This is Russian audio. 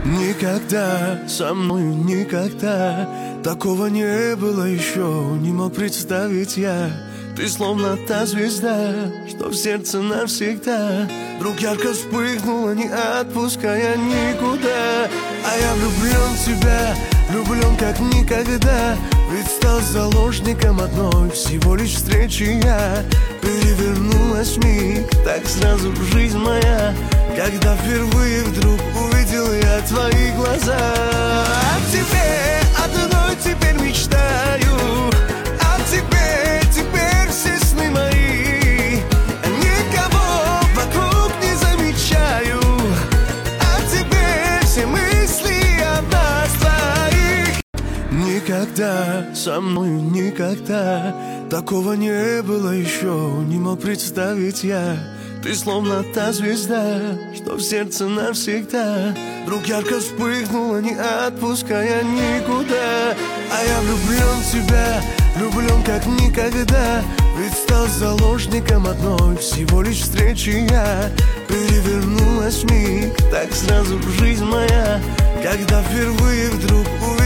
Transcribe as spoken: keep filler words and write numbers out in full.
Никогда, со мною никогда такого не было еще, не мог представить я. Ты словно та звезда, что в сердце навсегда вдруг ярко вспыхнула, не отпуская никуда. А я влюблен в тебя, влюблен как никогда, ведь стал заложником одной всего лишь встречи я. Перевернулась миг, так сразу жизнь моя, когда впервые вдруг увидел я твои глаза. О тебе одной теперь мечтаю, о тебе теперь все сны мои. Никого вокруг не замечаю, о тебе все мысли о нас двоих. Никогда, со мною никогда такого не было еще, не мог представить я. Ты словно та звезда, что в сердце навсегда вдруг ярко вспыхнула, не отпуская никуда. А я влюблен в тебя, влюблен как никогда, ведь стал заложником одной всего лишь встречи я. Перевернулась миг, так сразу жизнь моя, когда впервые вдруг увидел